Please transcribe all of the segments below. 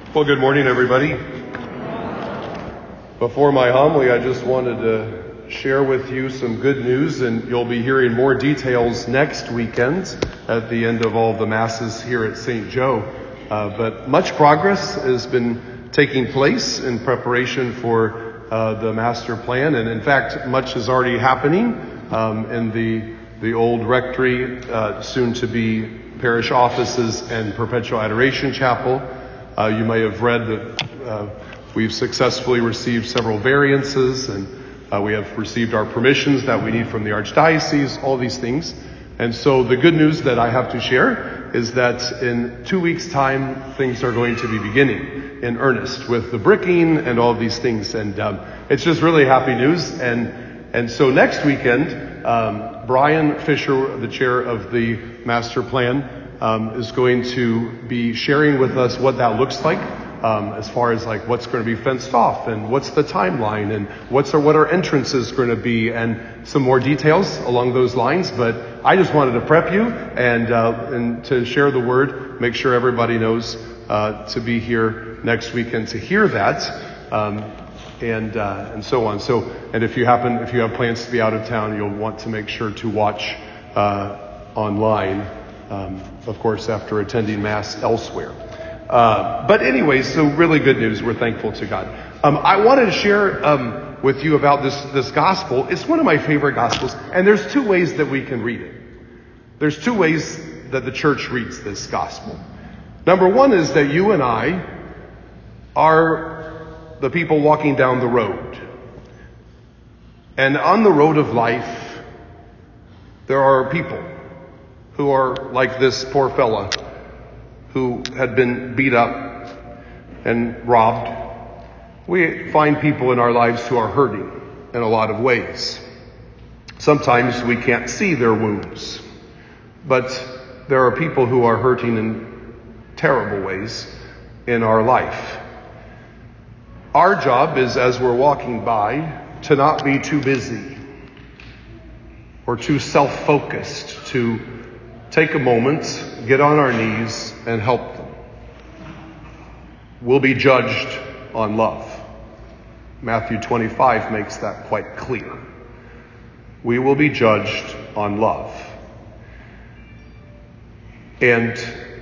Well, good morning, everybody. Before my homily, I just wanted to share with you some good news, and you'll be hearing more details next weekend at the end of all the masses here at St. Joe. But much progress has been taking place in preparation for the master plan, and in fact, much is already happening in the old rectory, soon to be parish offices and perpetual adoration chapel. You may have read that we've successfully received several variances, and we have received our permissions that we need from the Archdiocese, all these things. And so the good news that I have to share is that in 2 weeks' time, things are going to be beginning in earnest with the bricking and all these things. And it's just really happy news. And so next weekend, Brian Fisher, the chair of the master plan, is going to be sharing with us what that looks like, as far as like what's going to be fenced off and what's the timeline and what our entrances going to be and some more details along those lines. But I just wanted to prep you and to share the word, make sure everybody knows to be here next weekend to hear that, and so on. So, and if you have plans to be out of town, you'll want to make sure to watch online. Of course, after attending Mass elsewhere. But anyway, so really good news. We're thankful to God. I wanted to share with you about this gospel. It's one of my favorite gospels, and there's two ways that we can read it. There's two ways that the church reads this gospel. Number one is that you and I are the people walking down the road. And on the road of life, there are people who are like this poor fella who had been beat up and robbed. We find people in our lives who are hurting in a lot of ways. Sometimes we can't see their wounds, but there are people who are hurting in terrible ways in our life. Our job is, as we're walking by, to not be too busy or too self-focused, to take a moment, get on our knees, and help them. We'll be judged on love. Matthew 25 makes that quite clear. We will be judged on love. And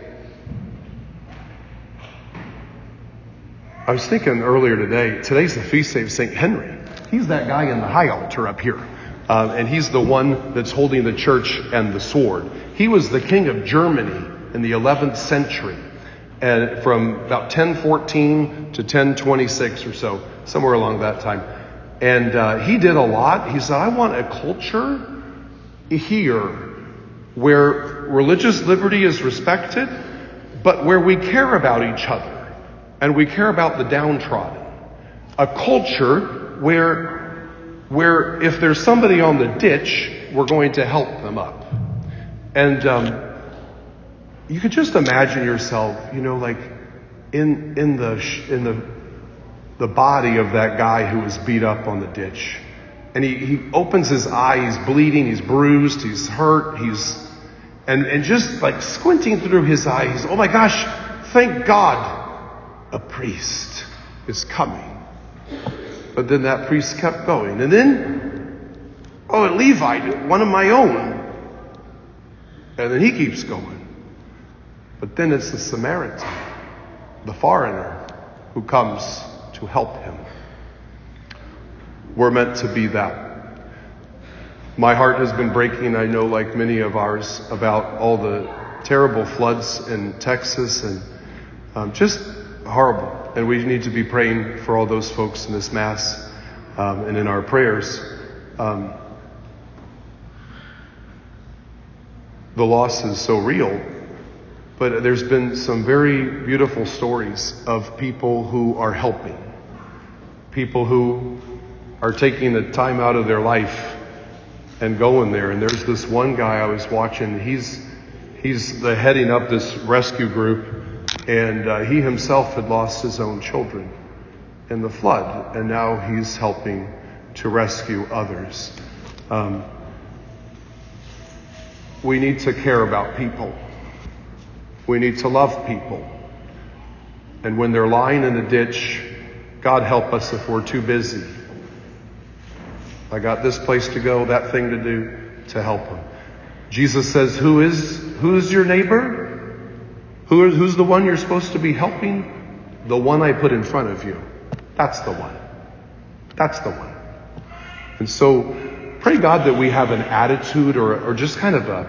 I was thinking earlier today's the feast day of St. Henry. He's that guy in the high altar up here. And he's the one that's holding the church and the sword. He was the king of Germany in the 11th century, and from about 1014 to 1026 or so, somewhere along that time. And he did a lot. He said, I want a culture here where religious liberty is respected, but where we care about each other and we care about the downtrodden. A culture where if there's somebody on the ditch, we're going to help them up. And you could just imagine yourself, like in the body of that guy who was beat up on the ditch. And he opens his eye, he's bleeding, he's bruised, he's hurt, and just like squinting through his eye, he's, oh my gosh, thank God, a priest is coming. But then that priest kept going. And then, Levi, one of my own. And then he keeps going. But then it's the Samaritan, the foreigner, who comes to help him. We're meant to be that. My heart has been breaking, I know, like many of ours, about all the terrible floods in Texas and just horrible. And we need to be praying for all those folks in this Mass and in our prayers. The loss is so real, but there's been some very beautiful stories of people who are helping, people who are taking the time out of their life and going there. And there's this one guy I was watching, he's the heading up this rescue group, and he himself had lost his own children in the flood, and now he's helping to rescue others. We need to care about people. We need to love people. And when they're lying in a ditch, God help us if we're too busy. I got this place to go, that thing to do, to help them. Jesus says, who's your neighbor? Who's the one you're supposed to be helping? The one I put in front of you. That's the one. That's the one. And so pray God that we have an attitude or just kind of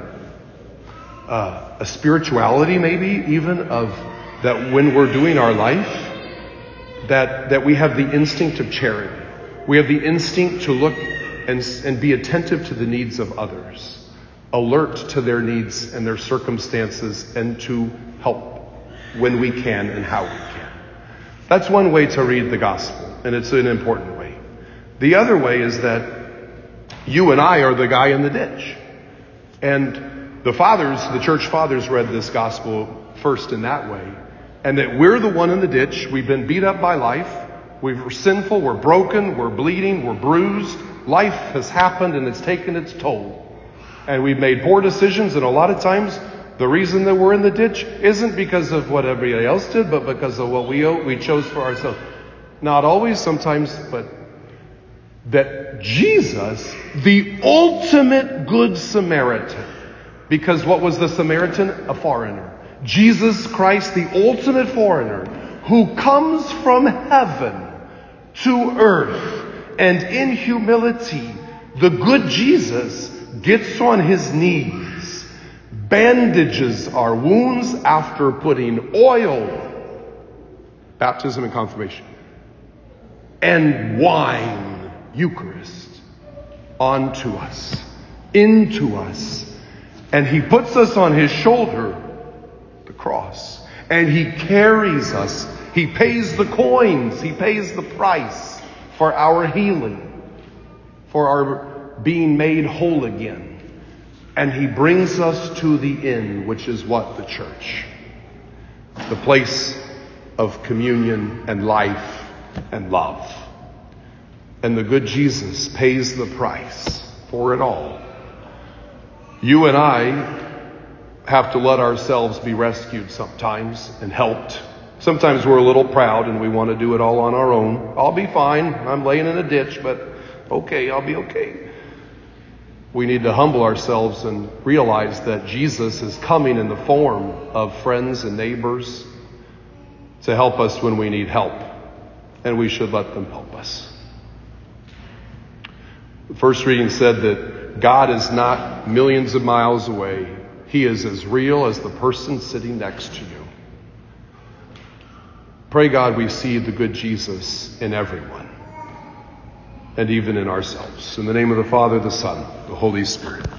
a spirituality maybe even of that when we're doing our life, that we have the instinct of charity. We have the instinct to look and be attentive to the needs of others, alert to their needs and their circumstances, and to help when we can and how we can. That's one way to read the gospel, and it's an important way. The other way is that you and I are the guy in the ditch. And the church fathers read this gospel first in that way. And that we're the one in the ditch. We've been beat up by life. We're sinful. We're broken. We're bleeding. We're bruised. Life has happened and it's taken its toll. And we've made poor decisions. And a lot of times the reason that we're in the ditch isn't because of what everybody else did, but because of what we chose for ourselves. Not always, sometimes, but that Jesus, the ultimate good Samaritan, because what was the Samaritan? A foreigner. Jesus Christ, the ultimate foreigner, who comes from heaven to earth, and in humility, the good Jesus gets on his knees, bandages our wounds after putting oil, baptism and confirmation, and wine, Eucharist, onto us, into us. And he puts us on his shoulder, the cross, and he carries us. He pays the coins. He pays the price for our healing, for our being made whole again. And he brings us to the inn, which is what? The church. The place of communion and life and love. And the good Jesus pays the price for it all. You and I have to let ourselves be rescued sometimes and helped. Sometimes we're a little proud and we want to do it all on our own. I'll be fine. I'm laying in a ditch, but okay, I'll be okay. We need to humble ourselves and realize that Jesus is coming in the form of friends and neighbors to help us when we need help. And we should let them help us. The first reading said that God is not millions of miles away. He is as real as the person sitting next to you. Pray God we see the good Jesus in everyone and even in ourselves. In the name of the Father, the Son, the Holy Spirit.